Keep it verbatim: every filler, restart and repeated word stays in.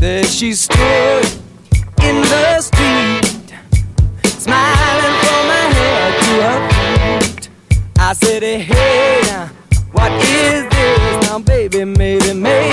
There she stood in the street, smiling from her head to her feet. I said, hey, now, what is this? Now, baby, maybe, maybe